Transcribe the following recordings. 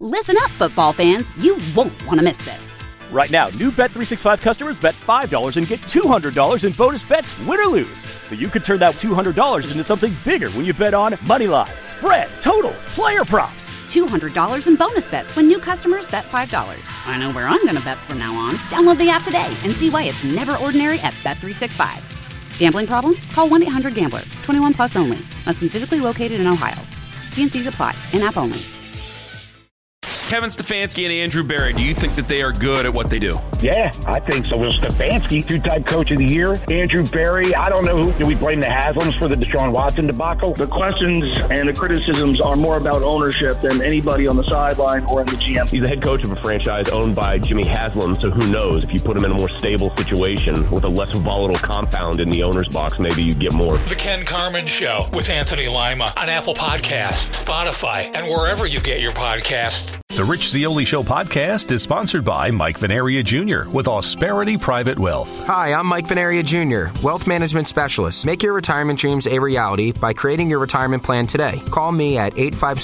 Listen up, football fans. You won't want to miss this. Right now, new Bet365 customers bet $5 and get $200 in bonus bets, win or lose. So you could turn that $200 into something bigger when you bet on moneyline, spread, totals, player props. $200 in bonus bets when new customers bet $5. I know where I'm going to bet from now on. Download the app today and see why it's never ordinary at Bet365. Gambling problem? Call 1-800-GAMBLER. 21 plus only. Must be physically located in Ohio. T&Cs apply. In-app only. Kevin Stefanski and Andrew Berry, do you think that they are good at what they do? Yeah, I think so. Well, Stefanski, two-time coach of the year. Andrew Berry, I don't know who. Do we blame the Haslams for the Deshaun Watson debacle? The questions and the criticisms are more about ownership than anybody on the sideline or in the GM. He's the head coach of a franchise owned by Jimmy Haslam, so who knows? If you put him in a more stable situation with a less volatile compound in the owner's box, maybe you get more. The Ken Carman Show with Anthony Lima on Apple Podcasts, Spotify, and wherever you get your podcasts. The Rich Zeoli Show podcast is sponsored by Mike Venaria Jr. with Ausperity Private Wealth. Hi, I'm Mike Venaria Jr., Wealth Management Specialist. Make your retirement dreams a reality by creating your retirement plan today. Call me at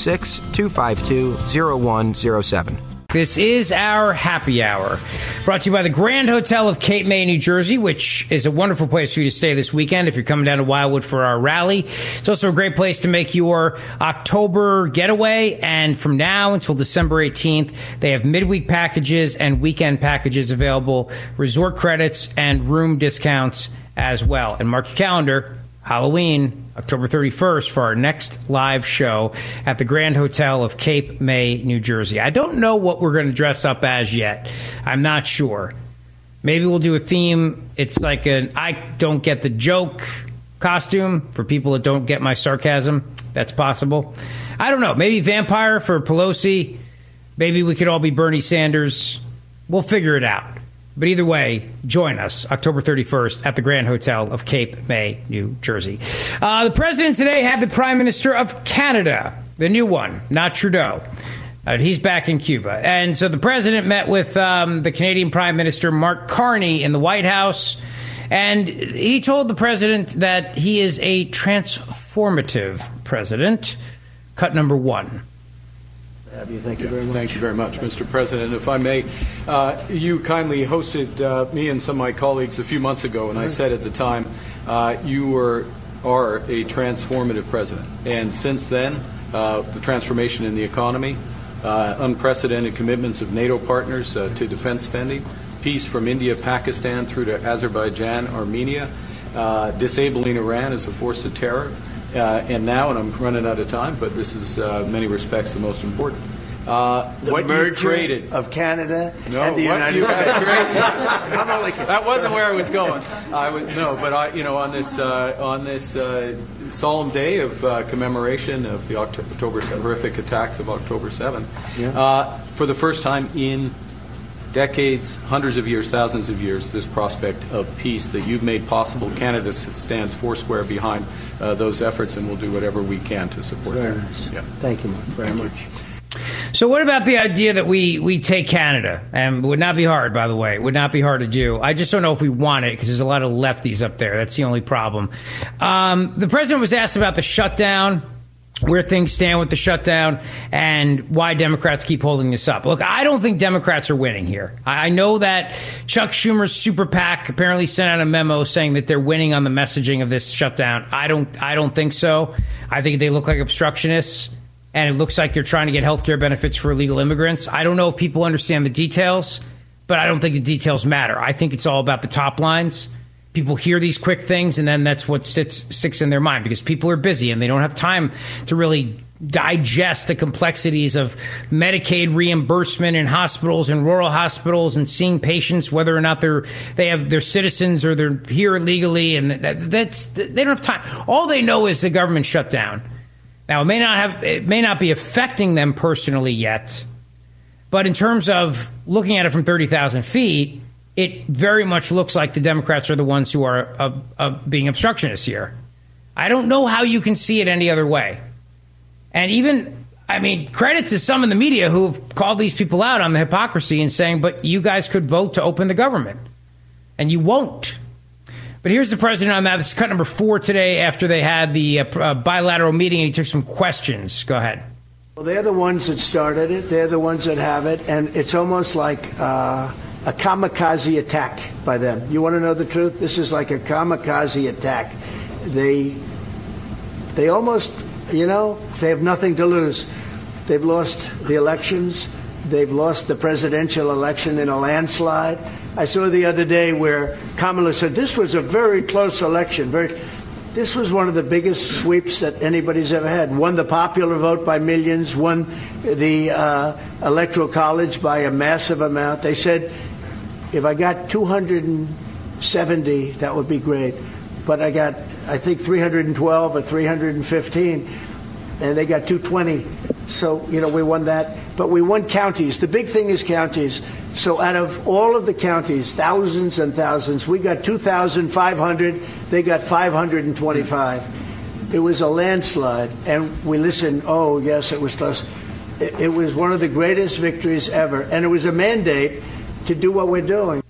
856-252-0107. This is our happy hour, brought to you by the Grand Hotel of Cape May, New Jersey, which is a wonderful place for you to stay this weekend if you're coming down to Wildwood for our rally. It's also a great place to make your October getaway, and from now until December 18th, they have midweek packages and weekend packages available, resort credits and room discounts as well. And mark your calendar, Halloween, October 31st, for our next live show at the Grand Hotel of Cape May, New Jersey. I don't know what we're going to dress up as yet. I'm not sure. Maybe we'll do a theme. It's like an I don't get the joke costume for people that don't get my sarcasm. That's possible. I don't know. Maybe vampire for Pelosi. Maybe we could all be Bernie Sanders. We'll figure it out. But either way, join us October 31st at the Grand Hotel of Cape May, New Jersey. The president today had the Prime Minister of Canada, the new one, not Trudeau. He's back in Cuba. And so the president met with the Canadian Prime Minister, Mark Carney, in the White House. And he told the president that he is a transformative president. Cut number one. Thank you very much. Thank you very much, Mr. President. If I may, you kindly hosted me and some of my colleagues a few months ago, and I said at the time you are a transformative president. And since then, the transformation in the economy, unprecedented commitments of NATO partners to defense spending, peace from India, Pakistan through to Azerbaijan, Armenia, disabling Iran as a force of terror. And now, and I'm running out of time, but this is, in many respects, the most important. The merger of Canada and the United States. That wasn't where I was going. On this solemn day of commemoration of the horrific attacks of October 7th, for the first time in decades, hundreds of years, thousands of years, this prospect of peace that you've made possible. Canada stands foursquare behind those efforts, and we'll do whatever we can to support very them. Nice. Yeah. Thank you very much. So what about the idea that we take Canada? And it would not be hard, by the way. It would not be hard to do. I just don't know if we want it because there's a lot of lefties up there. That's the only problem. The president was asked about the shutdown, where things stand with the shutdown, and why Democrats keep holding this up. Look, I don't think Democrats are winning here. I know that Chuck Schumer's super PAC apparently sent out a memo saying that they're winning on the messaging of this shutdown. I don't think so. I think they look like obstructionists, and it looks like they're trying to get health care benefits for illegal immigrants. I don't know if people understand the details, but I don't think the details matter. I think it's all about the top lines. People hear these quick things, and then that's what sticks in their mind because people are busy and they don't have time to really digest the complexities of Medicaid reimbursement in hospitals and rural hospitals and seeing patients, whether or not they're citizens or they're here illegally, and they don't have time. All they know is the government shut down. Now, it may not be affecting them personally yet, but in terms of looking at it from 30,000 feet, it very much looks like the Democrats are the ones who are being obstructionists here. I don't know how you can see it any other way. And even, credit to some in the media who have called these people out on the hypocrisy and saying, but you guys could vote to open the government. And you won't. But here's the president on that. This is cut number 4 today after they had the bilateral meeting and he took some questions. Go ahead. Well, they're the ones that started it. They're the ones that have it. And it's almost like a kamikaze attack by them. You want to know the truth? This is like a kamikaze attack. They almost, they have nothing to lose. They've lost the elections. They've lost the presidential election in a landslide. I saw the other day where Kamala said this was a very close election. This was one of the biggest sweeps that anybody's ever had. Won the popular vote by millions, won the Electoral College by a massive amount. They said, if I got 270, that would be great. But I got, I think, 312 or 315, and they got 220. So, we won that. But we won counties. The big thing is counties. So out of all of the counties, thousands and thousands, we got 2,500. They got 525. It was a landslide. And we listened, oh, yes, it was close. It was one of the greatest victories ever. And it was a mandate to do what we're doing.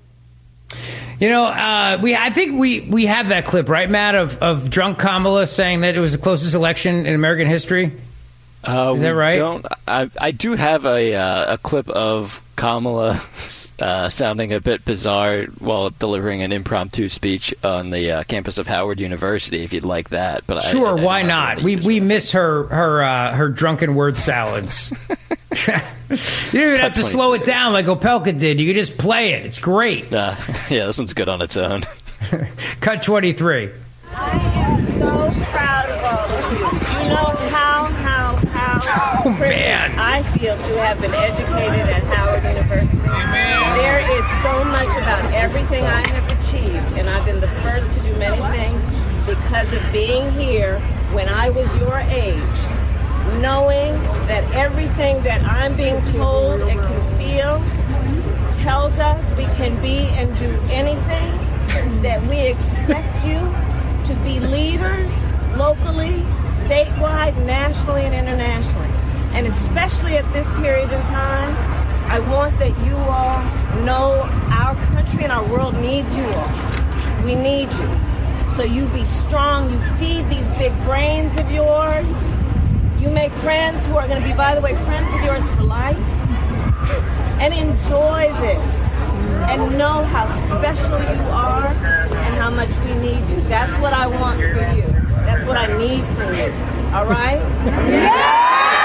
I think we have that clip, right, Matt, of drunk Kamala saying that it was the closest election in American history? Is that right? I do have a clip of Kamala sounding a bit bizarre while delivering an impromptu speech on the campus of Howard University, if you'd like that. But sure, why not? We miss her drunken word salads. You don't even have to slow it down like Opelka did. You can just play it. It's great. Yeah, this one's good on its own. Cut 23. I am so proud of all of you. You know how privileged I feel to have been educated at Howard University. There is so much about everything I have achieved, and I've been the first to do many things because of being here when I was your age, knowing that everything that I'm being told and can feel tells us we can be and do anything, that we expect you to be leaders locally, statewide, nationally, and internationally. And especially at this period in time, I want that you all know our country and our world needs you all. We need you. So you be strong. You feed these big brains of yours. You make friends who are going to be, by the way, friends of yours for life. And enjoy this. And know how special you are and how much we need you. That's what I want for you. That's what I need from you. All right? Yeah!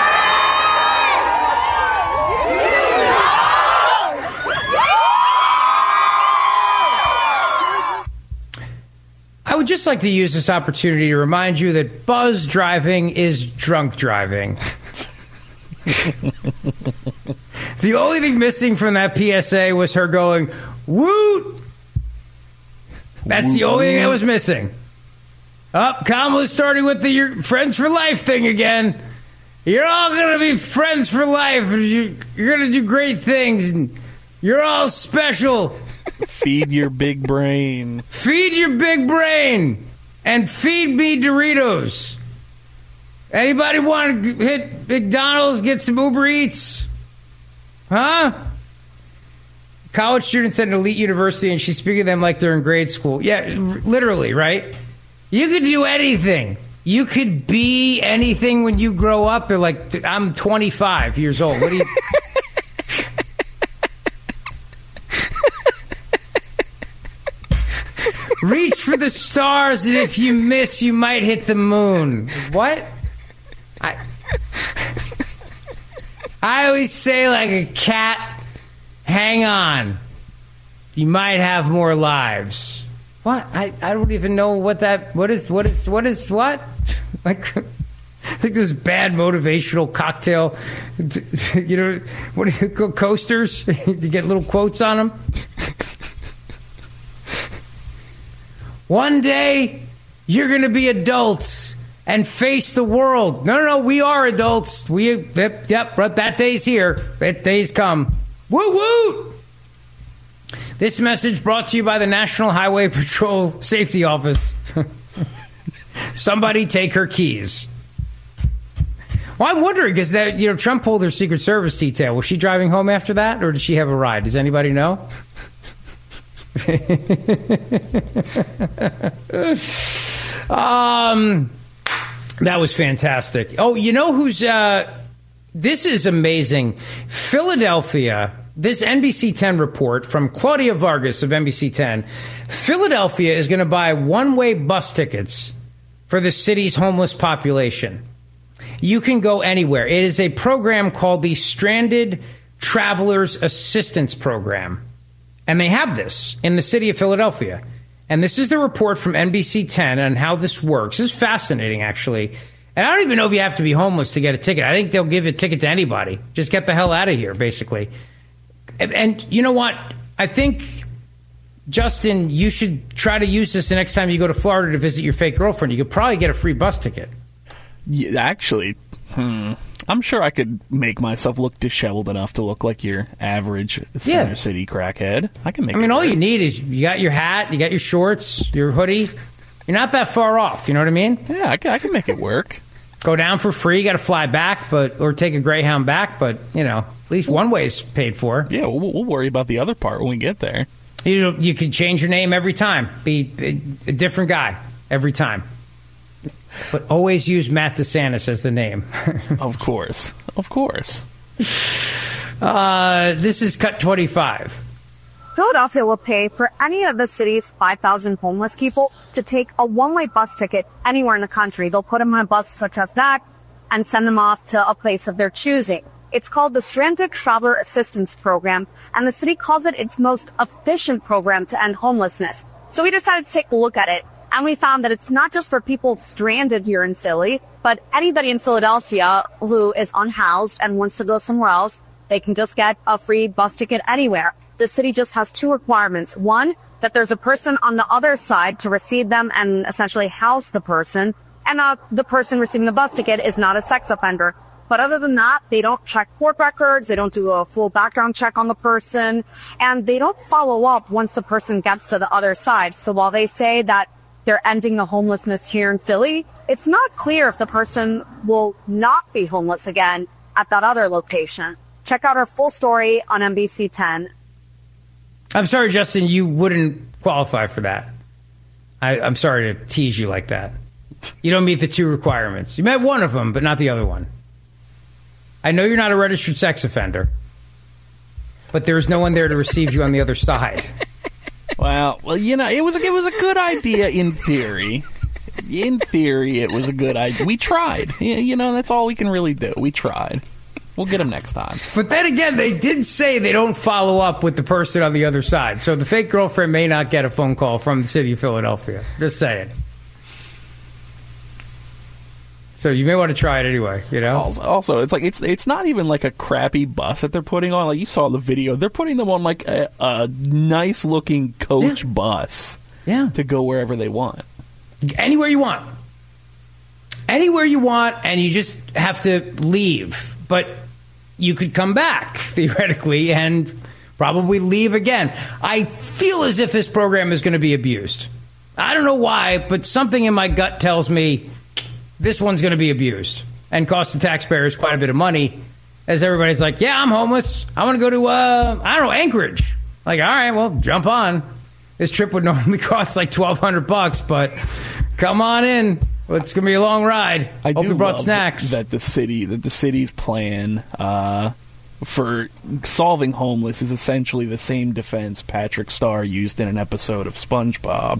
I would just like to use this opportunity to remind you that buzz driving is drunk driving. The only thing missing from that PSA was her going, woot! That's the only thing that was missing. Kamala's starting with the your friends for life thing again. You're all going to be friends for life. You're going to do great things. And you're all special. Feed your big brain. Feed your big brain. And feed me Doritos. Anybody want to hit McDonald's, get some Uber Eats? Huh? College students at an elite university, and she's speaking to them like they're in grade school. Yeah, literally, right? You could do anything. You could be anything when you grow up. They're like, I'm 25 years old. What do you... Reach for the stars, and if you miss, you might hit the moon. What? I always say like a cat, hang on. You might have more lives. What? I don't even know what is what? Like, I think this bad motivational cocktail, what do you call coasters? You get little quotes on them. One day, you're going to be adults and face the world. No, we are adults. Yep, that day's here. That day's come. Woo-woo! This message brought to you by the National Highway Patrol Safety Office. Somebody take her keys. Well, I'm wondering, because Trump pulled her Secret Service detail. Was she driving home after that, or did she have a ride? Does anybody know? That was fantastic. Oh, you know who's This is amazing. Philadelphia, this NBC 10 report from Claudia Vargas of NBC 10. Philadelphia is going to buy one-way bus tickets for the city's homeless population. You can go anywhere. It is a program called the Stranded Travelers Assistance Program. And they have this in the city of Philadelphia. And this is the report from NBC 10 on how this works. This is fascinating, actually. And I don't even know if you have to be homeless to get a ticket. I think they'll give a ticket to anybody. Just get the hell out of here, basically. And you know what? I think, Justin, you should try to use this the next time you go to Florida to visit your fake girlfriend. You could probably get a free bus ticket. Yeah, actually, I'm sure I could make myself look disheveled enough to look like your average Center City crackhead. I can make. I mean, all you need is you got your hat, you got your shorts, your hoodie. You're not that far off. You know what I mean? Yeah, I can make it work. Go down for free. You got to fly back, or take a Greyhound back. But at least one way is paid for. Yeah, we'll worry about the other part when we get there. You can change your name every time. Be a different guy every time. But always use Matt DeSantis as the name. Of course. This is Cut 25. Philadelphia will pay for any of the city's 5,000 homeless people to take a one-way bus ticket anywhere in the country. They'll put them on a bus such as that and send them off to a place of their choosing. It's called the Stranded Traveler Assistance Program, and the city calls it its most efficient program to end homelessness. So we decided to take a look at it, and we found that it's not just for people stranded here in Philly, but anybody in Philadelphia who is unhoused and wants to go somewhere else, they can just get a free bus ticket anywhere. The city just has two requirements. One, that there's a person on the other side to receive them and essentially house the person, and the person receiving the bus ticket is not a sex offender. But other than that, they don't check court records, they don't do a full background check on the person, and they don't follow up once the person gets to the other side. So while they say that they're ending the homelessness here in Philly, it's not clear if the person will not be homeless again at that other location. Check out our full story on NBC 10. I'm sorry, Justin, you wouldn't qualify for that. I'm sorry to tease you like that. You don't meet the two requirements. You met one of them, but not the other one. I know you're not a registered sex offender, but there's no one there to receive you on the other side. Well, it was a good idea in theory. In theory, it was a good idea. We tried. That's all we can really do. We tried. We'll get them next time. But then again, they did say they don't follow up with the person on the other side. So the fake girlfriend may not get a phone call from the city of Philadelphia. Just saying. So you may want to try it anyway, Also, it's not even like a crappy bus that they're putting on. Like you saw the video, they're putting them on like a nice looking coach bus. Yeah. To go wherever they want. Anywhere you want. Anywhere you want, and you just have to leave. But you could come back, theoretically, and probably leave again. I feel as if this program is going to be abused. I don't know why, but something in my gut tells me this one's going to be abused and cost the taxpayers quite a bit of money, as everybody's like, yeah, I'm homeless. I want to go to, Anchorage. Like, all right, well, jump on. This trip would normally cost like $1,200, but come on in. Well, it's going to be a long ride. I hope you brought love snacks. That the city's plan for solving homeless is essentially the same defense Patrick Star used in an episode of SpongeBob.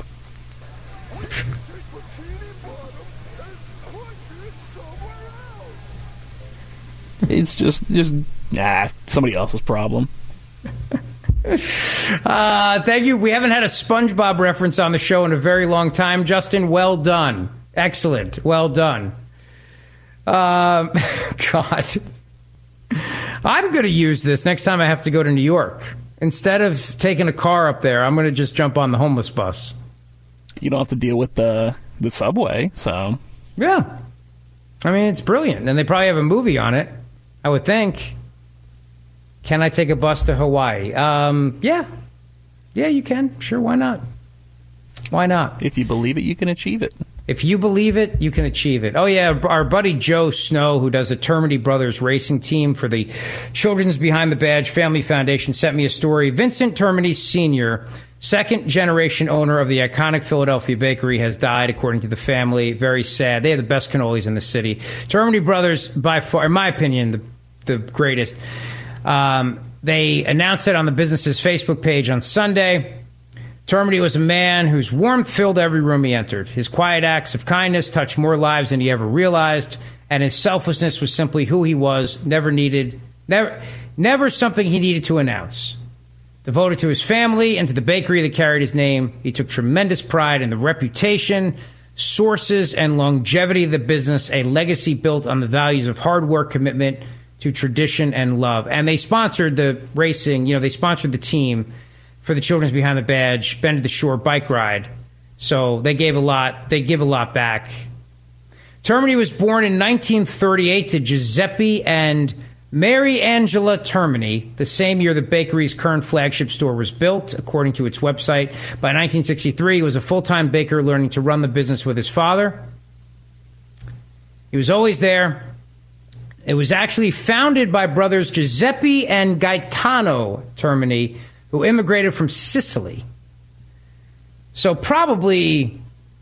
It's just somebody else's problem. Thank you. We haven't had a SpongeBob reference on the show in a very long time. Justin, well done. Excellent. Well done. God. I'm going to use this next time I have to go to New York. Instead of taking a car up there, I'm going to just jump on the homeless bus. You don't have to deal with the subway, so. Yeah. I mean, it's brilliant. And they probably have a movie on it, I would think. Can I take a bus to Hawaii? Yeah. Yeah, you can. Sure, why not? Why not? If you believe it, you can achieve it. If you believe it, you can achieve it. Oh, yeah, our buddy Joe Snow, who does the Termody Brothers racing team for the Children's Behind the Badge Family Foundation, sent me a story. Vincent Termody Sr., second-generation owner of the iconic Philadelphia bakery, has died, according to the family. Very sad. They have the best cannolis in the city. Termody Brothers, by far, in my opinion, the greatest. They announced it on the business's Facebook page on Sunday. Termody was a man whose warmth filled every room he entered. His quiet acts of kindness touched more lives than he ever realized, and his selflessness was simply who he was, never something he needed to announce. Devoted to his family and to the bakery that carried his name, he took tremendous pride in the reputation, sources, and longevity of the business, a legacy built on the values of hard work, commitment to tradition, and love. And they sponsored the racing, they sponsored the team for the Children's Behind the Badge, Bend to the Shore bike ride. So they give a lot back. Termody was born in 1938 to Giuseppe and Mary Angela Termody, the same year the bakery's current flagship store was built, according to its website. By 1963, he was a full-time baker learning to run the business with his father. He was always there. It was actually founded by brothers Giuseppe and Gaetano Termody, who immigrated from Sicily. So probably,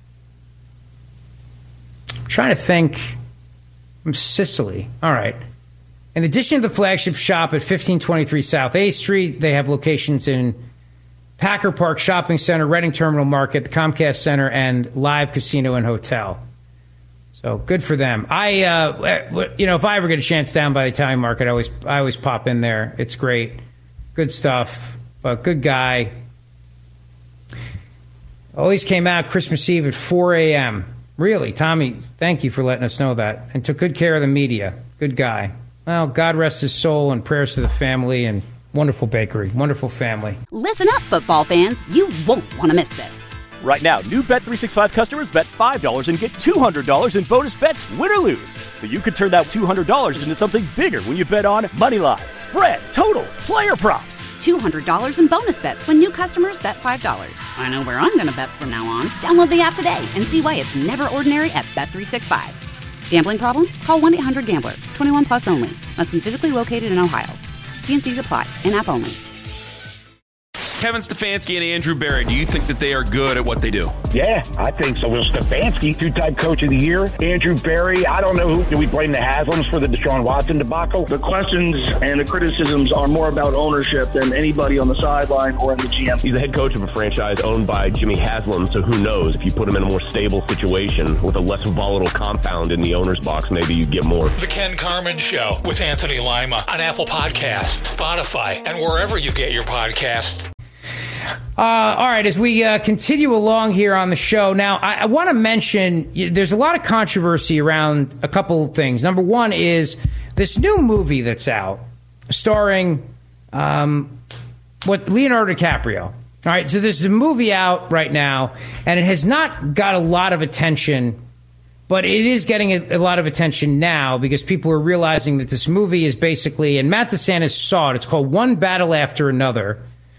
I'm trying to think, from Sicily. All right. In addition to the flagship shop at 1523 South A Street, they have locations in Packer Park Shopping Center, Reading Terminal Market, the Comcast Center, and Live Casino and Hotel. So good for them. If I ever get a chance down by the Italian Market, I always pop in there. It's great. Good stuff. But good guy. Always came out Christmas Eve at 4 a.m. Really, Tommy, thank you for letting us know that. And took good care of the media. Good guy. Well, God rest his soul, and prayers to the family, and wonderful bakery. Wonderful family. Listen up, football fans. You won't want to miss this. Right now, new Bet365 customers bet $5 and get $200 in bonus bets, win or lose. So you could turn that $200 into something bigger when you bet on moneyline, spread, totals, player props. $200 in bonus bets when new customers bet $5. I know where I'm going to bet from now on. Download the app today and see why it's never ordinary at Bet365. Gambling problem? Call 1-800-GAMBLER. 21 plus only. Must be physically located in Ohio. T&Cs apply. In-app only. Kevin Stefanski and Andrew Berry, do you think that they are good at what they do? Yeah, I think so. Will Stefanski, two-time coach of the year. Andrew Berry, I don't know do we blame the Haslams for the Deshaun Watson debacle? The questions and the criticisms are more about ownership than anybody on the sideline or in the GM. He's the head coach of a franchise owned by Jimmy Haslam, so who knows? If you put him in a more stable situation with a less volatile compound in the owner's box, maybe you get more. The Ken Carman Show with Anthony Lima on Apple Podcasts, Spotify, and wherever you get your podcasts. All right, as we continue along here on the show, now I want to mention there's a lot of controversy around a couple of things. Number one is this new movie that's out starring Leonardo DiCaprio. All right, so there's a movie out right now, and it has not got a lot of attention, but it is getting a lot of attention now because people are realizing that this movie is basically, and Matt DeSantis saw it, it's called One Battle After Another.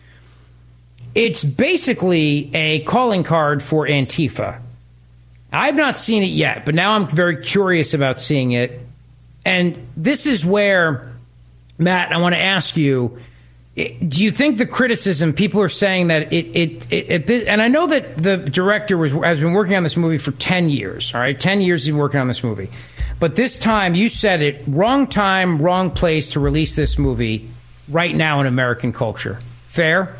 It's basically a calling card for Antifa. I've not seen it yet, but now I'm very curious about seeing it. And this is where, Matt, I want to ask you, do you think the criticism, people are saying that and I know that the director has been working on this movie for 10 years, all right? 10 years he's been working on this movie. But this time, you said it, wrong time, wrong place to release this movie right now in American culture. Fair?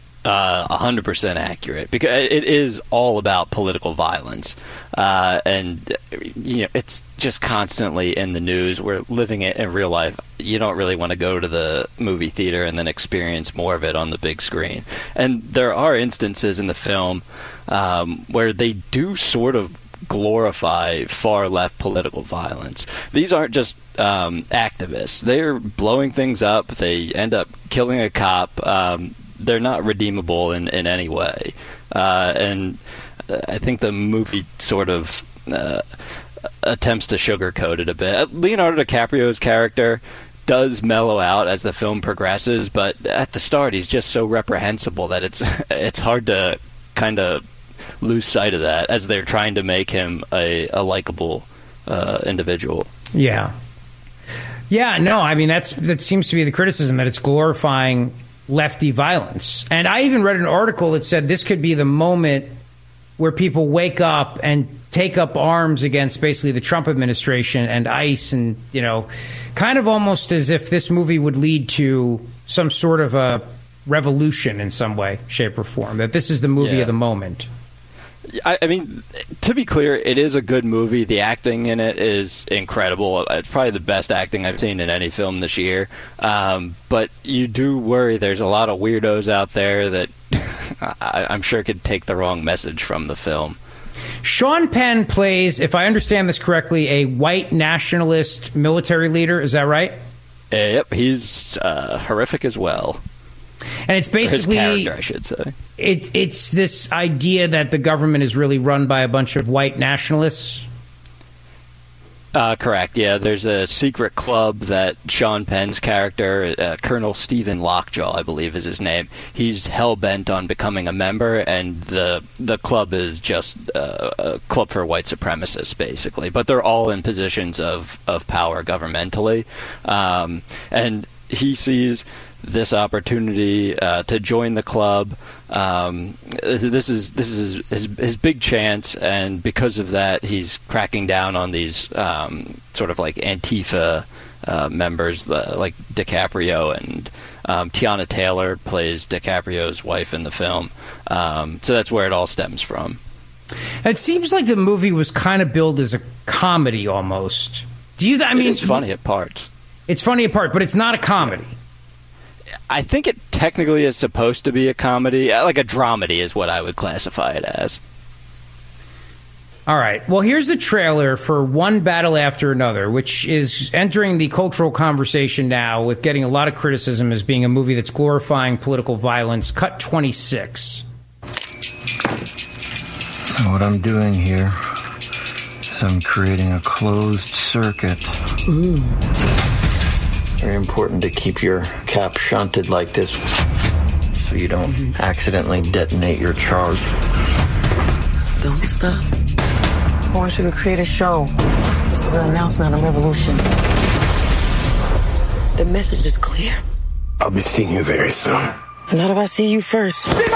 100% accurate, because it is all about political violence, and it's just constantly in the news. We're living it in real life. You don't really want to go to the movie theater and then experience more of it on the big screen. And there are instances in the film where they do sort of glorify far left political violence. These aren't just activists. They're blowing things up. They end up killing a cop. They're not redeemable in any way. And I think the movie sort of attempts to sugarcoat it a bit. Leonardo DiCaprio's character does mellow out as the film progresses, but at the start he's just so reprehensible that it's hard to kind of lose sight of that as they're trying to make him a likable individual. Yeah. Yeah, no, I mean, that seems to be the criticism, that it's glorifying lefty violence. And I even read an article that said this could be the moment where people wake up and take up arms against basically the Trump administration and ICE, and, kind of almost as if this movie would lead to some sort of a revolution in some way, shape, or form, that this is the movie of the moment. I mean, to be clear, it is a good movie. The acting in it is incredible. It's probably the best acting I've seen in any film this year. But you do worry there's a lot of weirdos out there that I'm sure could take the wrong message from the film. Sean Penn plays, if I understand this correctly, a white nationalist military leader. Is that right? Yep, he's horrific as well. And it's basically, his character, I should say. It's this idea that the government is really run by a bunch of white nationalists. Correct, yeah. There's a secret club that Sean Penn's character, Colonel Stephen Lockjaw, I believe is his name, he's hell-bent on becoming a member, and the club is just a club for white supremacists, basically. But they're all in positions of power governmentally. And he sees this opportunity to join the club. This is his big chance, and because of that, he's cracking down on these sort of like Antifa members, like DiCaprio, and Tiana Taylor plays DiCaprio's wife in the film. So that's where it all stems from. It seems like the movie was kind of billed as a comedy almost. It's funny at parts. It's funny at parts, but it's not a comedy. I think it technically is supposed to be a comedy. Like a dramedy is what I would classify it as. All right. Well, here's the trailer for One Battle After Another, which is entering the cultural conversation now with getting a lot of criticism as being a movie that's glorifying political violence. Cut 26. What I'm doing here is I'm creating a closed circuit. Ooh. Very important to keep your cap shunted like this so you don't accidentally detonate your charge. Don't stop. I want you to create a show. This is an announcement of revolution. The message is clear. I'll be seeing you very soon. And not if I see you first. Viva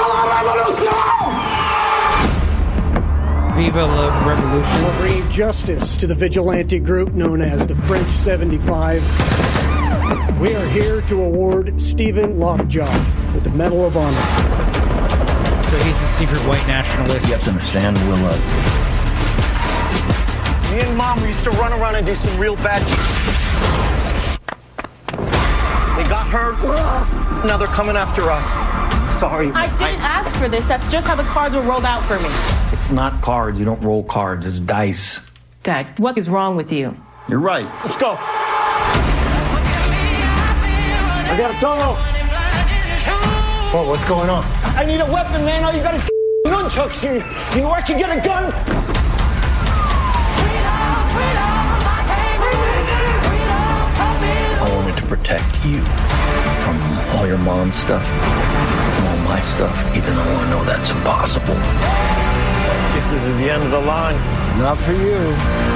la Revolution. We're bringing justice to the vigilante group known as the French 75. We are here to award Stephen Lockjaw with the Medal of Honor. So he's the secret white nationalist. You have to understand, Willa. Me and Mom used to run around and do some real bad. They got hurt. Now they're coming after us. Sorry. I didn't ask for this. That's just how the cards were rolled out for me. It's not cards. You don't roll cards. It's dice. Dad, what is wrong with you? You're right. Let's go. I got a tunnel. Whoa, what's going on? I need a weapon, man. All you got is nunchucks here. You know where I can get a gun? I wanted to protect you from all your mom's stuff and all my stuff, even though I know that's impossible. This is the end of the line. Not for you.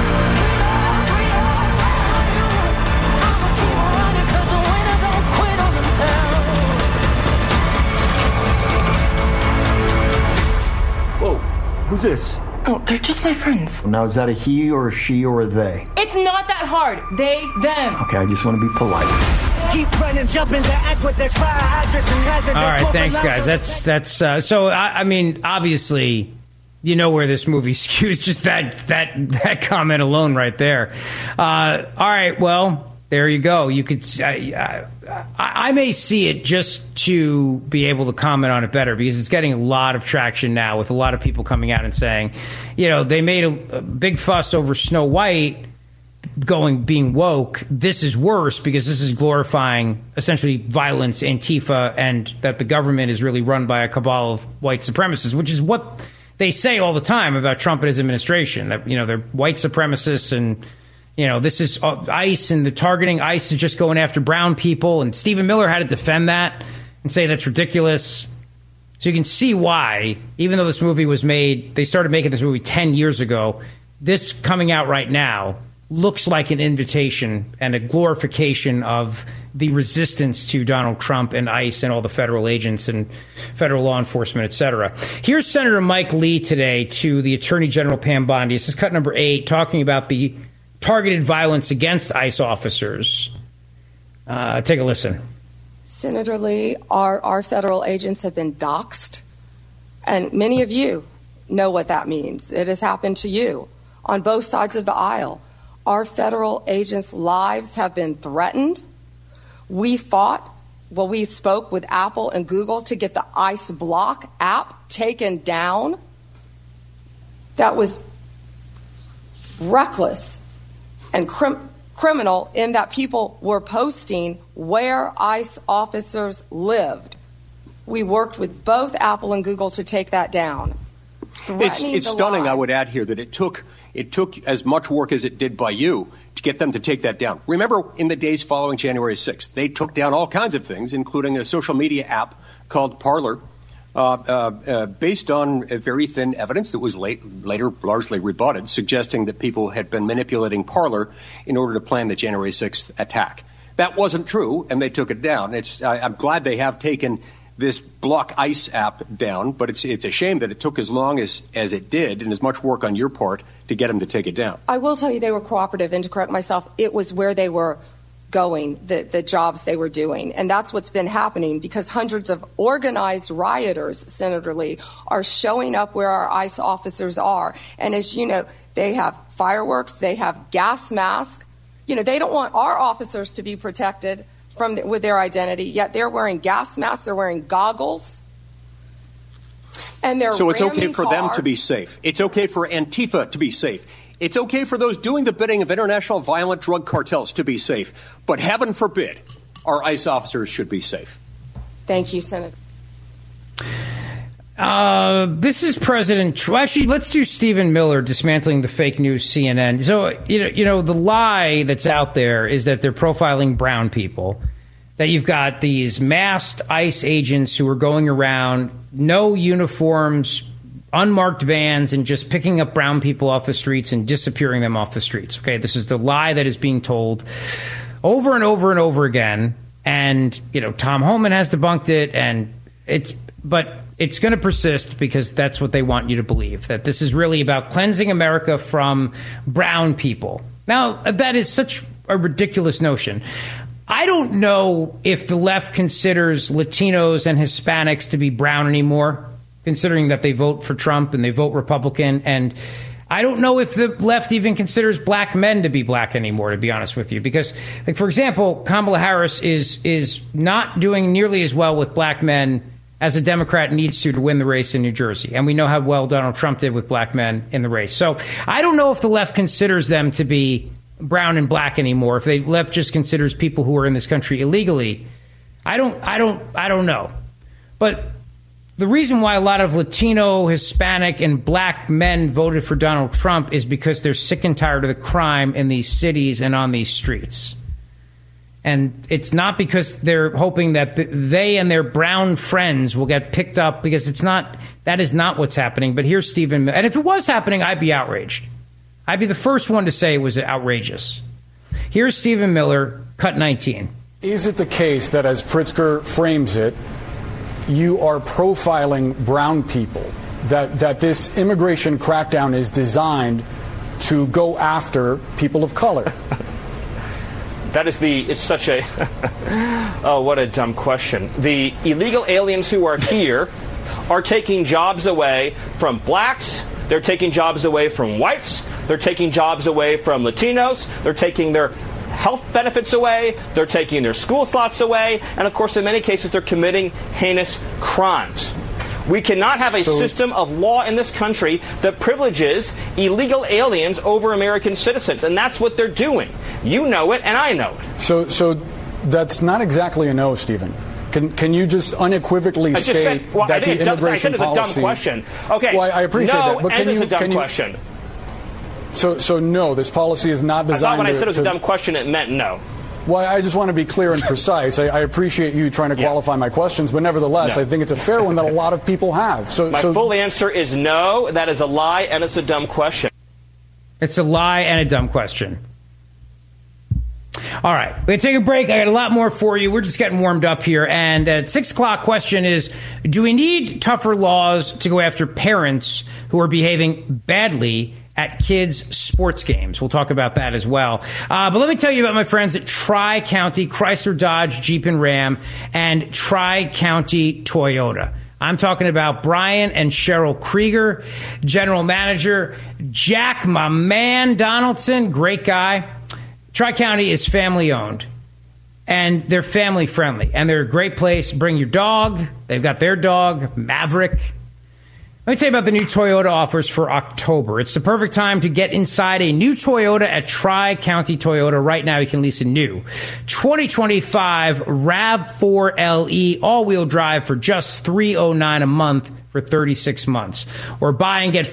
Whoa, who's this? Oh, they're just my friends. Now, is that a he or a she or a they? It's not that hard. They, them. Okay, I just want to be polite. Keep running, jump into aqueducts, fire hydrants, and hazardous. All right, thanks, guys. That's so. I mean, obviously, you know where this movie skews. Just that comment alone, right there. All right, well, there you go. You could. I may see it just to be able to comment on it better because it's getting a lot of traction now with a lot of people coming out and saying, they made a big fuss over Snow White being woke. This is worse because this is glorifying essentially violence, Antifa, and that the government is really run by a cabal of white supremacists, which is what they say all the time about Trump and his administration, that they're white supremacists, and this is ICE, and the targeting ICE is just going after brown people, and Stephen Miller had to defend that and say that's ridiculous. So you can see why, even though this movie was made, they started making this movie 10 years ago, this coming out right now looks like an invitation and a glorification of the resistance to Donald Trump and ICE and all the federal agents and federal law enforcement, et cetera. Here's Senator Mike Lee today to the Attorney General Pam Bondi. This is cut number 8, talking about the targeted violence against ICE officers. Take a listen. Senator Lee, our federal agents have been doxxed, and many of you know what that means. It has happened to you on both sides of the aisle. Our federal agents' lives have been threatened. We spoke with Apple and Google to get the ICE Block app taken down. That was reckless and criminal in that people were posting where ICE officers lived. We worked with both Apple and Google to take that down. It's stunning, I would add here, that it took as much work as it did by you to get them to take that down. Remember, in the days following January 6th, they took down all kinds of things, including a social media app called Parler, based on very thin evidence that was later largely rebutted, suggesting that people had been manipulating Parler in order to plan the January 6th attack. That wasn't true, and they took it down. I'm glad they have taken this Block ICE app down, but it's a shame that it took as long as it did and as much work on your part to get them to take it down. I will tell you they were cooperative, and to correct myself, it was where they were going, the jobs they were doing. And that's what's been happening, because hundreds of organized rioters, Senator Lee, are showing up where our ICE officers are. And as you know, they have fireworks, they have gas masks. You know, they don't want our officers to be protected with their identity, yet they're wearing gas masks, they're wearing goggles, and they're So it's okay for cars. them to be safe. It's okay for Antifa to be safe. It's okay for those doing the bidding of international violent drug cartels to be safe. But heaven forbid our ICE officers should be safe. Thank you, Senator. This is President Trump. Actually, let's do Stephen Miller dismantling the fake news CNN. So, you know, the lie that's out there is that they're profiling brown people, that you've got these masked ICE agents who are going around, no uniforms, unmarked vans, and just picking up brown people off the streets and disappearing them off the streets. Okay, this is the lie that is being told over and over and over again. And, you know, Tom Homan has debunked it, and but it's going to persist because that's what they want you to believe, that this is really about cleansing America from brown people. Now, that is such a ridiculous notion. I don't know if the left considers Latinos and Hispanics to be brown anymore, considering that they vote for Trump and they vote Republican. And I don't know if the left even considers black men to be black anymore, to be honest with you. Because, like, for example, Kamala Harris is not doing nearly as well with black men as a Democrat needs to win the race in New Jersey. And we know how well Donald Trump did with black men in the race. So I don't know if the left considers them to be brown and black anymore. If the left just considers people who are in this country illegally, I don't know. But the reason why a lot of Latino, Hispanic, and black men voted for Donald Trump is because they're sick and tired of the crime in these cities and on these streets. And it's not because they're hoping that they and their brown friends will get picked up, because that is not what's happening. But here's Stephen Miller. And if it was happening, I'd be outraged. I'd be the first one to say it was outrageous. Here's Stephen Miller, cut 19. Is it the case that, as Pritzker frames it, you are profiling brown people, that this immigration crackdown is designed to go after people of color? It's such a, oh, what a dumb question. The illegal aliens who are here are taking jobs away from blacks. They're taking jobs away from whites. They're taking jobs away from Latinos. They're taking their health benefits away. They're taking their school slots away. And, of course, in many cases, they're committing heinous crimes. We cannot have a system of law in this country that privileges illegal aliens over American citizens. And that's what they're doing. You know it, and I know it. So that's not exactly a no, Stephen. Can you just unequivocally state that the immigration policy... I said it's a dumb question. Okay. Well, I appreciate that. But it's a dumb question. So no, this policy is not designed to... I thought when I said it was a dumb question, it meant no. Well, I just want to be clear and precise. I appreciate you trying to qualify my questions, but nevertheless, I think it's a fair one that a lot of people have. My full answer is no. That is a lie, and it's a dumb question. It's a lie and a dumb question. All right, we're going to take a break. I got a lot more for you. We're just getting warmed up here. And at 6 o'clock, question is, do we need tougher laws to go after parents who are behaving badly at kids' sports games? We'll talk about that as well. But let me tell you about my friends at Tri-County Chrysler, Dodge, Jeep, and Ram, and Tri-County Toyota. I'm talking about Brian and Cheryl Krieger, General Manager, Jack, my man, Donaldson, great guy. Tri-County is family-owned, and they're family-friendly, and they're a great place. Bring your dog. They've got their dog, Maverick. Let me tell you about the new Toyota offers for October. It's the perfect time to get inside a new Toyota at Tri-County Toyota. Right now, you can lease a new 2025 RAV4 LE all-wheel drive for just $309 a month for 36 months. Or buy and get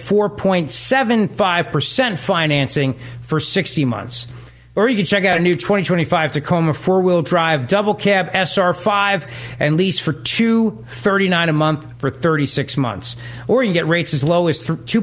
4.75% financing for 60 months. Or you can check out a new 2025 Tacoma four-wheel drive double cab SR5 and lease for $239 a month for 36 months. Or you can get rates as low as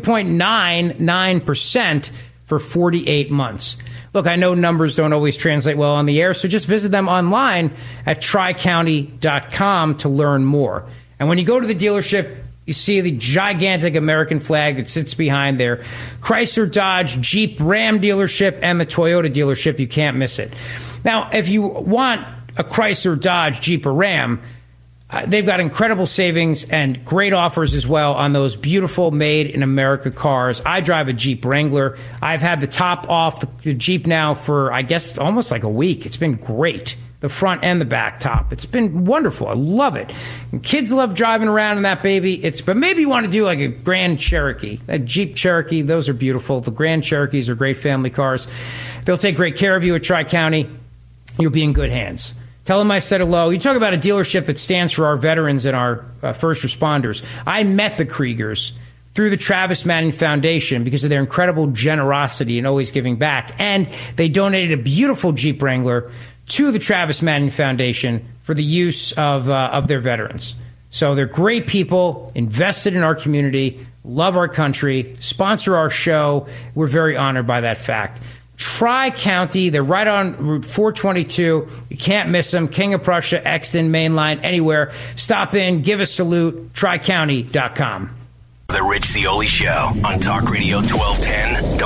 2.99% for 48 months. Look, I know numbers don't always translate well on the air, so just visit them online at tricounty.com to learn more. And when you go to the dealership, you see the gigantic American flag that sits behind there. Chrysler, Dodge, Jeep, Ram dealership, and the Toyota dealership. You can't miss it. Now, if you want a Chrysler, Dodge, Jeep, or Ram, they've got incredible savings and great offers as well on those beautiful made-in-America cars. I drive a Jeep Wrangler. I've had the top off the Jeep now for, I guess, almost like a week. It's been great. The front and the back top. It's been wonderful. I love it. And kids love driving around in that baby. But maybe you want to do like a Grand Cherokee, a Jeep Cherokee. Those are beautiful. The Grand Cherokees are great family cars. They'll take great care of you at Tri-County. You'll be in good hands. Tell them I said hello. You talk about a dealership that stands for our veterans and our first responders. I met the Kriegers through the Travis Manning Foundation because of their incredible generosity and always giving back. And they donated a beautiful Jeep Wrangler to the Travis Manning Foundation for the use of their veterans. So they're great people, invested in our community, love our country, sponsor our show. We're very honored by that fact. Tri-County, they're right on Route 422. You can't miss them. King of Prussia, Exton, Mainline, anywhere. Stop in, give a salute, tricounty.com. The Rich Zeoli Show on Talk Radio 1210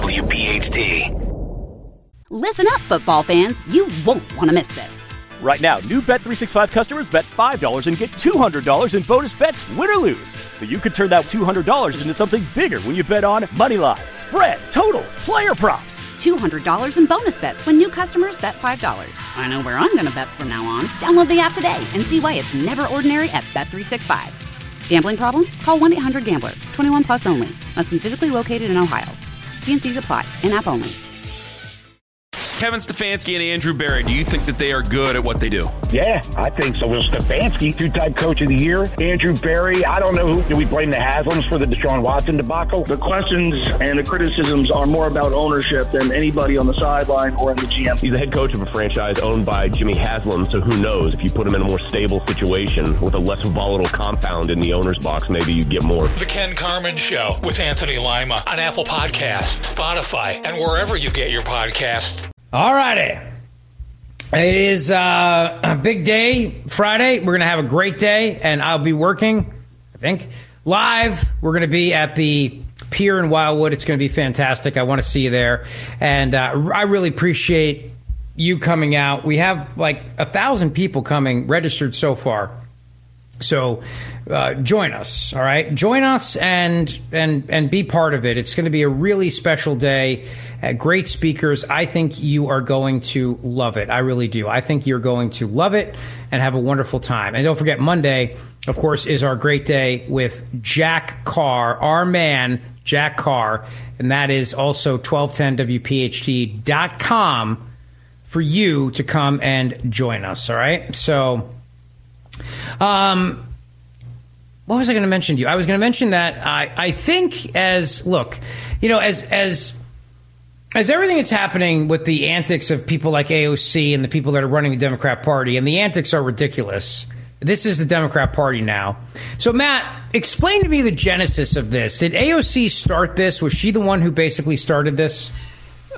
WPHT. Listen up, football fans. You won't want to miss this. Right now, new Bet365 customers bet $5 and get $200 in bonus bets, win or lose. So you could turn that $200 into something bigger when you bet on Moneyline, spread, totals, player props. $200 in bonus bets when new customers bet $5. I know where I'm going to bet from now on. Download the app today and see why it's never ordinary at Bet365. Gambling problem? Call 1-800-GAMBLER. 21 plus only. Must be physically located in Ohio. T&Cs apply. In-app only. Kevin Stefanski and Andrew Berry, do you think that they are good at what they do? Yeah, I think so. Will Stefanski, two-time coach of the year. Andrew Berry, I don't know who. Do we blame the Haslams for the Deshaun Watson debacle? The questions and the criticisms are more about ownership than anybody on the sideline or in the GM. He's the head coach of a franchise owned by Jimmy Haslam, so who knows? If you put him in a more stable situation with a less volatile compound in the owner's box, maybe you'd get more. The Ken Carman Show with Anthony Lima on Apple Podcasts, Spotify, and wherever you get your podcasts. All righty. It is a big day, Friday. We're going to have a great day, and I'll be working, I think, live. We're going to be at the pier in Wildwood. It's going to be fantastic. I want to see you there. And I really appreciate you coming out. We have like 1,000 people coming registered so far. So join us, all right? Join us and be part of it. It's going to be a really special day. Great speakers. I think you are going to love it. I really do. I think you're going to love it and have a wonderful time. And don't forget, Monday, of course, is our great day with Jack Carr, our man, Jack Carr. And that is also 1210WPHT.com for you to come and join us, all right? So... what was I going to mention to you? I was going to mention that I think as everything that's happening with the antics of people like AOC and the people that are running the Democrat Party, and the antics are ridiculous. This is the Democrat Party now. So, Matt, explain to me the genesis of this. Did AOC start this? Was she the one who basically started this?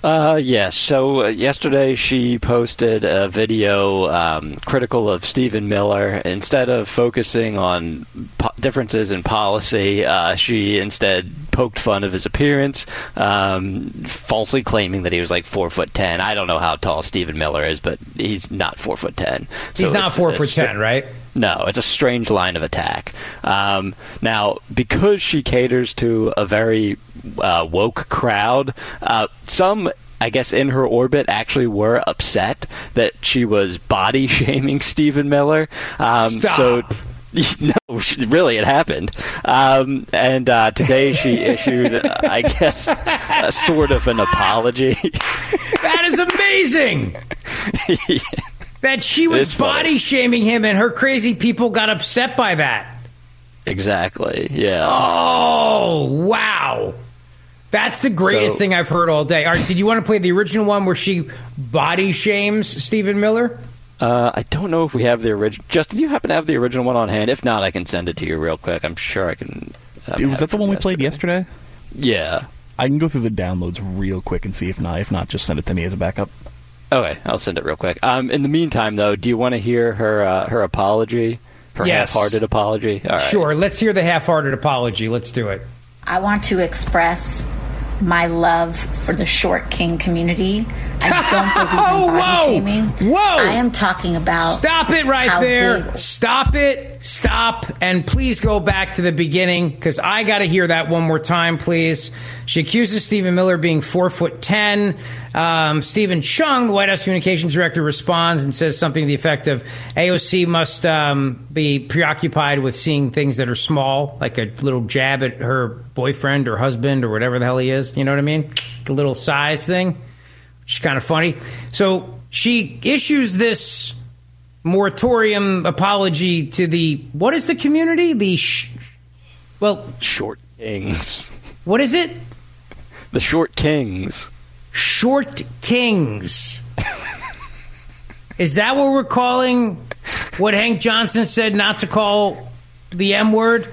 Yes. So yesterday she posted a video critical of Stephen Miller. Instead of focusing on differences in policy, she instead poked fun of his appearance, falsely claiming that he was like 4'10". I don't know how tall Stephen Miller is, but he's not 4'10". So he's not 4'10", right? No, it's a strange line of attack. Now, because she caters to a very woke crowd, some, I guess, in her orbit actually were upset that she was body shaming Stephen Miller. Stop. So, no, really, it happened. And today she issued, I guess, a sort of an apology. That is amazing. Yeah. That she was body shaming him, and her crazy people got upset by that. Exactly. Yeah. Oh, wow. That's the greatest thing I've heard all day. All right, did you want to play the original one where she body shames Stephen Miller? I don't know if we have the original. Justin, do you happen to have the original one on hand? If not, I can send it to you real quick. I'm sure I can. Was that the one we played yesterday? Yeah. I can go through the downloads real quick and see if not. If not, just send it to me as a backup. Okay, I'll send it real quick. In the meantime, though, do you want to hear her apology? Her half-hearted apology? All right. Sure, let's hear the half-hearted apology. Let's do it. I want to express my love for the short king community. I don't believe in body shaming. Whoa! I am talking about... Stop it right there. Stop it. Stop. And please go back to the beginning, because I got to hear that one more time, please. She accuses Stephen Miller of being 4'10". Stephen Chung, the White House Communications Director, responds and says something to the effect of, AOC must be preoccupied with seeing things that are small, like a little jab at her boyfriend or husband or whatever the hell he is. You know what I mean? A little size thing. Which is kind of funny. So she issues this moratorium apology to the, what is the community? The Short Kings. What is it? The Short Kings. Short Kings. Is that what we're calling what Hank Johnson said not to call the M word?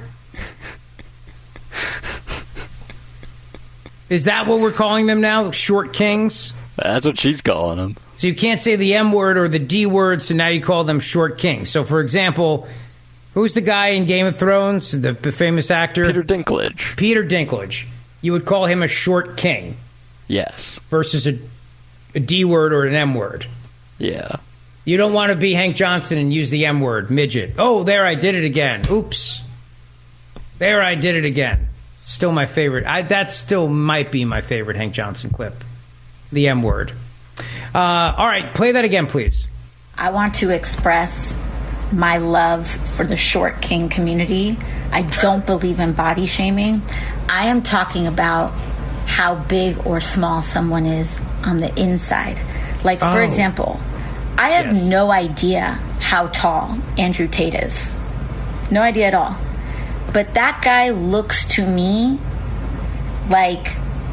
Is that what we're calling them now? Short Kings? That's what she's calling them. So you can't say the M word or the D word, so now you call them short kings. So, for example, who's the guy in Game of Thrones, the famous actor? Peter Dinklage. Peter Dinklage. You would call him a short king. Yes. Versus a D word or an M word. Yeah. You don't want to be Hank Johnson and use the M word, midget. Oh, there, I did it again. Oops. There, I did it again. Still my favorite. That still might be my favorite Hank Johnson clip. The M word. All right, play that again, please. I want to express my love for the short king community. I don't believe in body shaming. I am talking about how big or small someone is on the inside. Like, for example, I have no idea how tall Andrew Tate is. No idea at all. But that guy looks to me like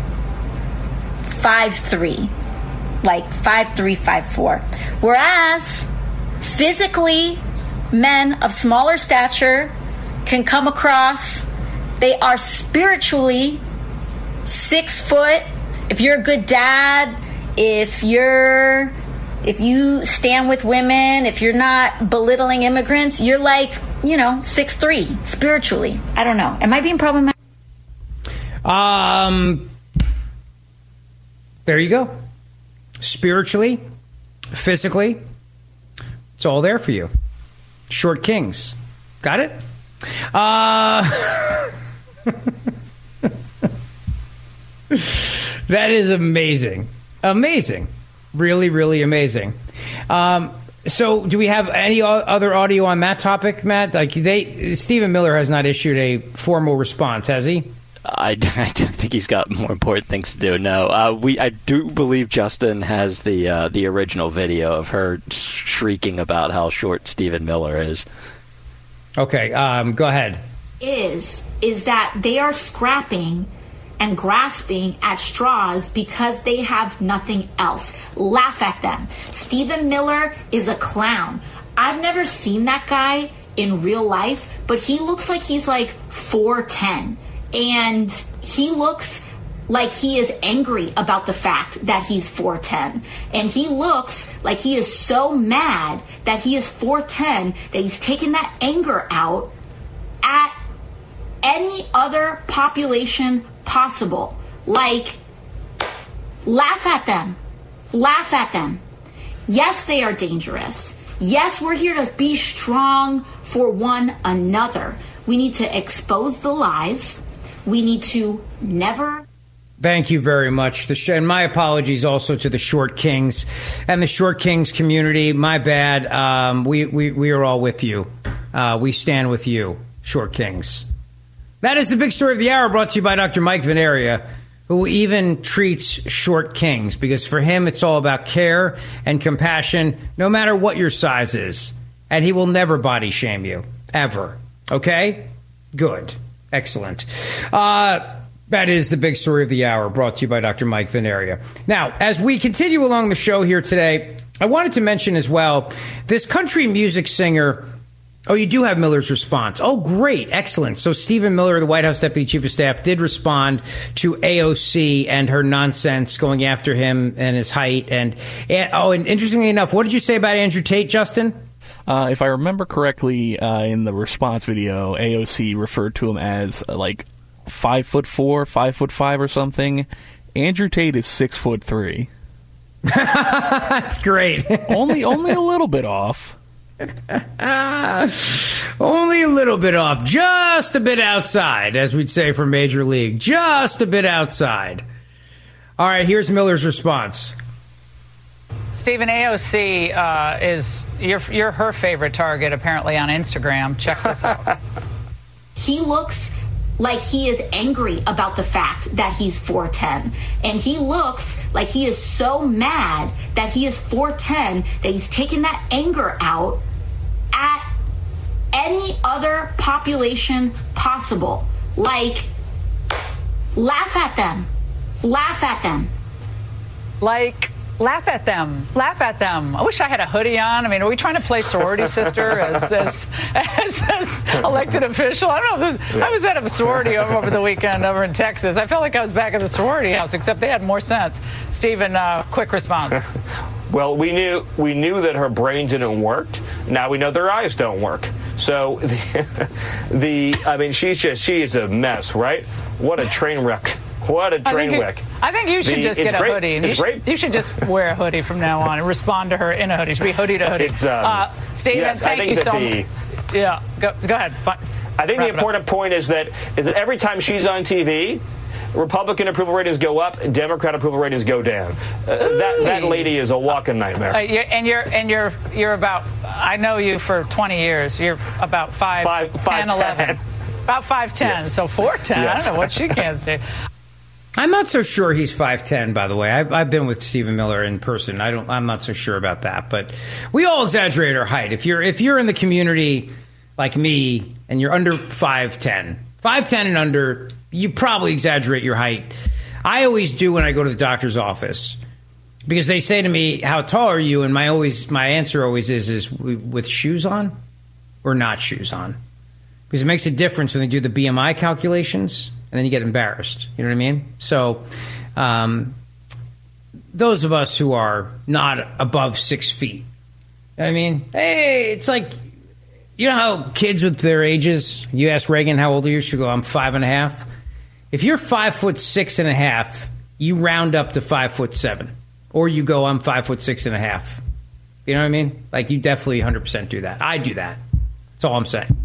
5'3", like 5'3", 5'4". Whereas physically, men of smaller stature can come across. They are spiritually 6 foot. If you're a good dad, if you stand with women, if you're not belittling immigrants, you're like, 6'3", spiritually. I don't know. Am I being problematic? There you go. Spiritually, physically, it's all there for you. Short kings. Got it? That is amazing. Amazing. Really, really amazing. So do we have any other audio on that topic, Matt? Like Stephen Miller has not issued a formal response, has he? I think he's got more important things to do. No, I do believe Justin has the original video of her shrieking about how short Stephen Miller is. Okay, go ahead. Is that they are scrapping and grasping at straws because they have nothing else. Laugh at them. Stephen Miller is a clown. I've never seen that guy in real life, but he looks like he's like 4'10". And he looks like he is angry about the fact that he's 4'10", and he looks like he is so mad that he is 4'10", that he's taking that anger out at any other population possible. Like, laugh at them. Laugh at them. Yes, they are dangerous. Yes, we're here to be strong for one another. We need to expose the lies. We need to never... Thank you very much. And my apologies also to the Short Kings and the Short Kings community. My bad. We are all with you. We stand with you, Short Kings. That is the big story of the hour, brought to you by Dr. Mike Veneria, who even treats Short Kings, because for him it's all about care and compassion, no matter what your size is. And he will never body shame you, ever. Okay? Good. Excellent. That is the big story of the hour, brought to you by Dr. Mike Veneria. Now, as we continue along the show here today, I wanted to mention as well, this country music singer... Oh, you do have Miller's response. Oh, great. Excellent. So Stephen Miller, the White House Deputy Chief of Staff, did respond to AOC and her nonsense going after him and his height. And interestingly enough, what did you say about Andrew Tate, Justin? If I remember correctly, in the response video, AOC referred to him as 5'4", 5'5" or something. Andrew Tate is 6'3". That's great. only a little bit off. Only a little bit off. Just a bit outside, as we'd say for Major League. Just a bit outside. All right, here's Miller's response. Stephen, AOC is you're her favorite target, apparently, on Instagram. Check this out. He looks like he is angry about the fact that he's 4'10", and he looks like he is so mad that he is 4'10", that he's taking that anger out at any other population possible. Like, laugh at them. Laugh at them. Like, laugh at them. Laugh at them. I wish I had a hoodie on. I mean, are we trying to play sorority sister as elected official? I don't know. I was at a sorority over the weekend over in Texas. I felt like I was back at the sorority house, except they had more sense. Stephen, quick response. Well, we knew that her brain didn't work. Now we know their eyes don't work. So she is a mess, right? What a train wreck. What a train wreck. I think you should just get a hoodie. You should just wear a hoodie from now on and respond to her in a hoodie. It should be hoodie to hoodie. Stephen, yes, thank you so much. Yeah, go ahead. I think the important point is that every time she's on TV, Republican approval ratings go up, Democrat approval ratings go down. That lady is a walking nightmare. You're about, I know you for 20 years. You're about 5'10", 11. About 5'10", yes. So 4'10". Yes. I don't know what she can say. I'm not so sure he's 5'10", by the way. I've been with Stephen Miller in person. I'm not so sure about that, but we all exaggerate our height. If you're in the community like me and you're under 5'10", 5'10" and under, you probably exaggerate your height. I always do when I go to the doctor's office, because they say to me, "How tall are you?" And my answer always is with shoes on or not shoes on, because it makes a difference when they do the BMI calculations. And then you get embarrassed. You know what I mean? So those of us who are not above 6 feet, you know what I mean? Hey, it's like, you know how kids with their ages, you ask Reagan, how old are you? She'll go, I'm 5.5. If you're 5'6.5", you round up to 5'7", or you go, I'm 5'6.5". You know what I mean? Like, you definitely 100% do that. I do that. That's all I'm saying.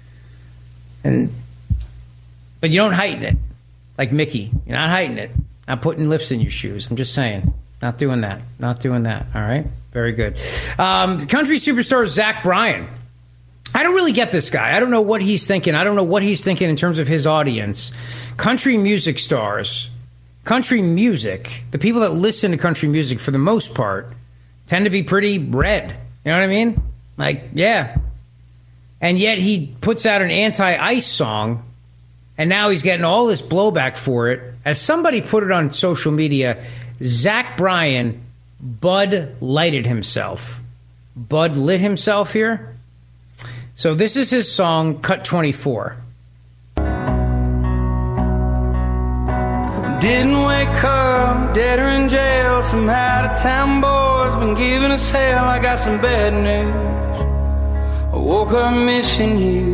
But you don't heighten it, like Mickey. You're not heightening it. Not putting lifts in your shoes. I'm just saying. Not doing that. Not doing that. All right? Very good. Country superstar Zach Bryan. I don't really get this guy. I don't know what he's thinking. I don't know what he's thinking in terms of his audience. Country music stars, country music, the people that listen to country music for the most part tend to be pretty red. You know what I mean? Like, yeah. And yet he puts out an anti-ICE song, and now he's getting all this blowback for it. As somebody put it on social media, Zach Bryan Bud Lighted himself. Bud lit himself here. So this is his song, Cut 24. Didn't wake up, dead or in jail. Some out-of-town boys been giving us hell. I got some bad news. I woke up missing you.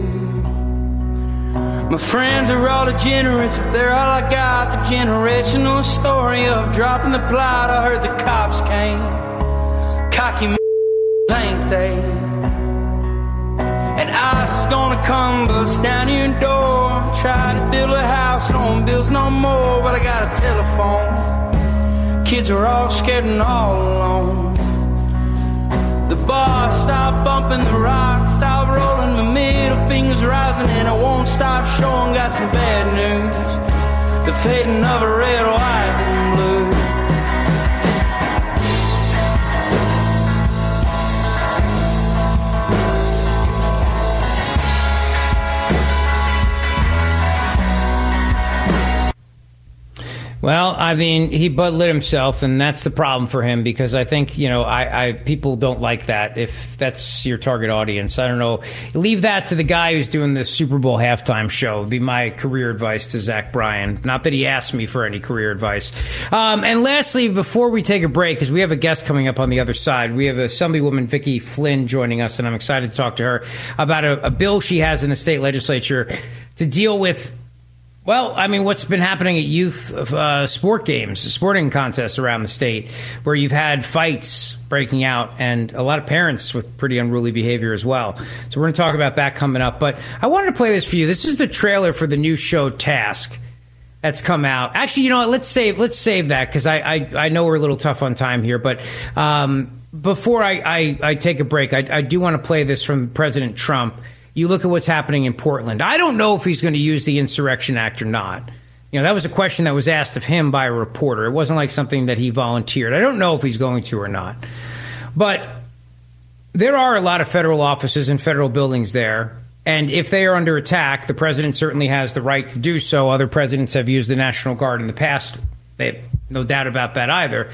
My friends are all degenerates, but they're all I got. The generational story of dropping the plot. I heard the cops came. Cocky ain't they? And ICE is gonna come bust down your door. Try to build a house, no one builds no more. But I got a telephone. Kids are all scared and all alone. The bar stopped bumping, the rock stopped rolling. My middle finger's rising and I won't stop showing. Got some bad news, the fading of a red, white, and blue. Well, I mean, he Bud lit himself, and that's the problem for him because I think, you know, people don't like that if that's your target audience. I don't know. Leave that to the guy who's doing the Super Bowl halftime show. Would be my career advice to Zach Bryan. Not that he asked me for any career advice. And lastly, before we take a break, because we have a guest coming up on the other side, we have Assemblywoman Vicki Flynn joining us, and I'm excited to talk to her about a bill she has in the state legislature to deal with, well, I mean, what's been happening at youth sport games, sporting contests around the state, where you've had fights breaking out and a lot of parents with pretty unruly behavior as well. So we're going to talk about that coming up. But I wanted to play this for you. This is the trailer for the new show Task that's come out. Actually, you know what? Let's save that because I know we're a little tough on time here. But before I take a break, I do want to play this from President Trump. You look at what's happening in Portland. I don't know if he's going to use the Insurrection Act or not. You know, that was a question that was asked of him by a reporter. It wasn't like something that he volunteered. I don't know if he's going to or not. But there are a lot of federal offices and federal buildings there. And if they are under attack, the president certainly has the right to do so. Other presidents have used the National Guard in the past. They have no doubt about that either.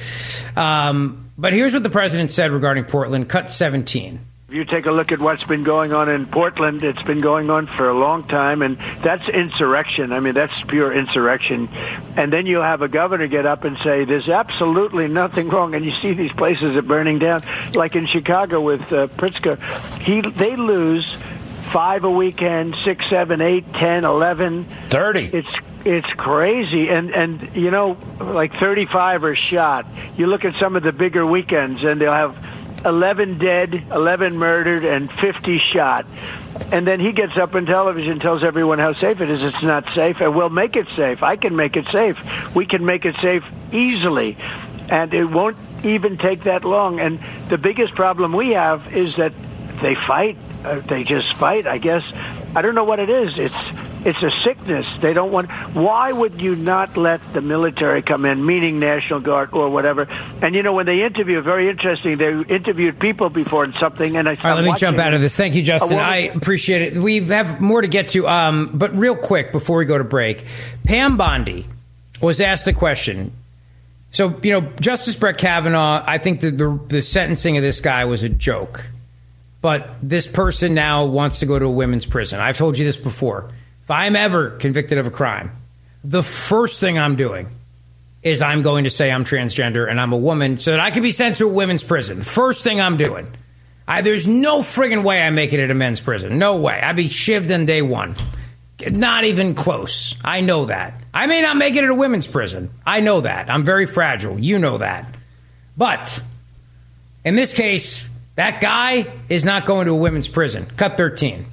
But here's what the president said regarding Portland. Cut 17. If you take a look at what's been going on in Portland, it's been going on for a long time, and that's insurrection. I mean, that's pure insurrection. And then you'll have a governor get up and say, there's absolutely nothing wrong. And you see these places are burning down, like in Chicago with Pritzker. They lose 5 a weekend, 6, 7, 8, 10, 11. 30. It's crazy. And you know, like 35 are shot. You look at some of the bigger weekends, and they'll have 11 dead, 11 murdered, and 50 shot. And then he gets up on television, tells everyone how safe it is. It's not safe, and we'll make it safe. I can make it safe. We can make it safe easily, and it won't even take that long. And the biggest problem we have is that they fight. They just fight, I guess. I don't know what it is. It's a sickness. They don't want. Why would you not let the military come in, meaning National Guard or whatever? And you know, when they interview, very interesting. They interviewed people before and something. And I. All right, let me jump out of this. Thank you, Justin. I appreciate it. We have more to get to, but real quick before we go to break, Pam Bondi was asked a question. So you know, Justice Brett Kavanaugh. I think the sentencing of this guy was a joke, but this person now wants to go to a women's prison. I've told you this before. If I'm ever convicted of a crime, the first thing I'm doing is I'm going to say I'm transgender and I'm a woman so that I can be sent to a women's prison. The first thing I'm doing. There's no friggin' way I make it at a men's prison. No way. I'd be shivved on day one. Not even close. I know that. I may not make it at a women's prison. I know that. I'm very fragile. You know that. But in this case, that guy is not going to a women's prison. Cut 13.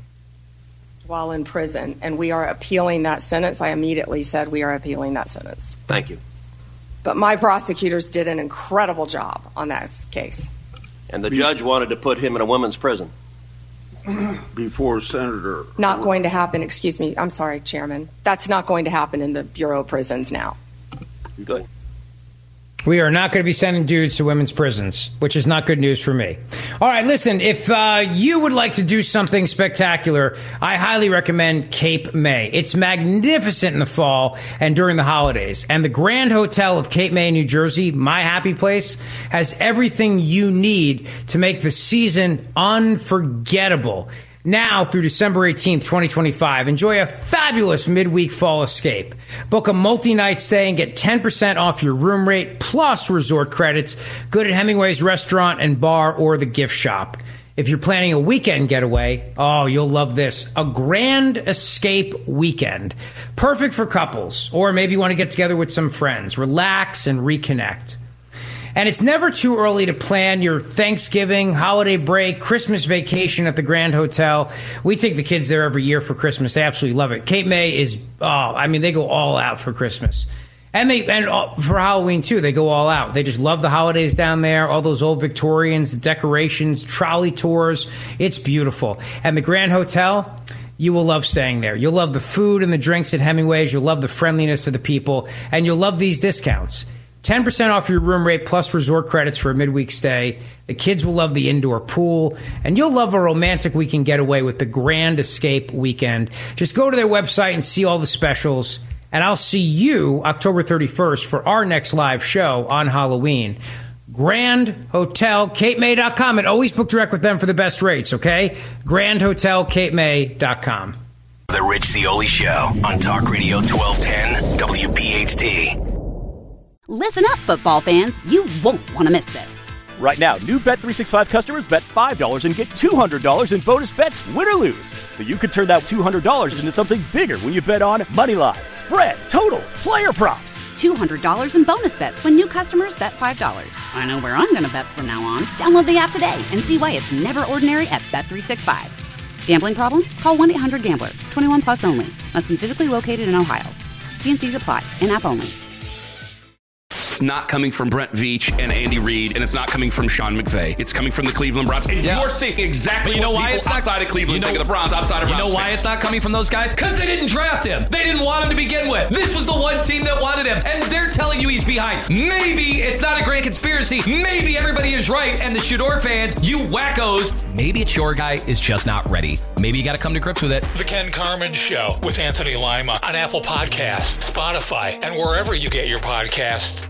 While in prison, and we are appealing that sentence. I immediately said we are appealing that sentence. Thank you. But my prosecutors did an incredible job on that case. And the judge wanted to put him in a women's prison. Before Senator... Not going to happen. Excuse me. I'm sorry, Chairman. That's not going to happen in the Bureau of Prisons now. Good. We are not going to be sending dudes to women's prisons, which is not good news for me. All right, listen, if you would like to do something spectacular, I highly recommend Cape May. It's magnificent in the fall and during the holidays. And the Grand Hotel of Cape May, New Jersey, my happy place, has everything you need to make the season unforgettable. Now through December 18th, 2025, enjoy a fabulous midweek fall escape. Book a multi-night stay and get 10% off your room rate plus resort credits. Good at Hemingway's restaurant and bar or the gift shop. If you're planning a weekend getaway, oh, you'll love this. A Grand Escape weekend. Perfect for couples, or maybe you want to get together with some friends. Relax and reconnect. And it's never too early to plan your Thanksgiving, holiday break, Christmas vacation at the Grand Hotel. We take the kids there every year for Christmas. They absolutely love it. Cape May is, they go all out for Christmas. And for Halloween, too, they go all out. They just love the holidays down there, all those old Victorians, the decorations, trolley tours. It's beautiful. And the Grand Hotel, you will love staying there. You'll love the food and the drinks at Hemingway's. You'll love the friendliness of the people. And you'll love these discounts. 10% off your room rate plus resort credits for a midweek stay. The kids will love the indoor pool. And you'll love a romantic weekend getaway with the Grand Escape weekend. Just go to their website and see all the specials. And I'll see you October 31st for our next live show on Halloween. Grand Hotel, CapeMay.com. And always book direct with them for the best rates, okay? Grand Hotel, CapeMay.com. The Rich Zeoli Show on Talk Radio 1210 WPHT. Listen up, football fans. You won't want to miss this. Right now, new Bet365 customers bet $5 and get $200 in bonus bets, win or lose. So you could turn that $200 into something bigger when you bet on moneyline, spread, totals, player props. $200 in bonus bets when new customers bet $5. I know where I'm going to bet from now on. Download the app today and see why it's never ordinary at Bet365. Gambling problem? Call 1-800-GAMBLER. 21 plus only. Must be physically located in Ohio. T&Cs apply. In-app only. It's not coming from Brent Veach and Andy Reid, and it's not coming from Sean McVay. It's coming from the Cleveland Browns. And you're seeing exactly what people outside of Cleveland think of the Browns, outside of Browns. You know why fans. it's not coming from those guys? Because they didn't draft him. They didn't want him to begin with. This was the one team that wanted him, and they're telling you he's behind. Maybe it's not a grand conspiracy. Maybe everybody is right, and the Shador fans, you wackos, maybe it's your guy is just not ready. Maybe you got to come to grips with it. The Ken Carman Show with Anthony Lima on Apple Podcasts, Spotify, and wherever you get your podcasts.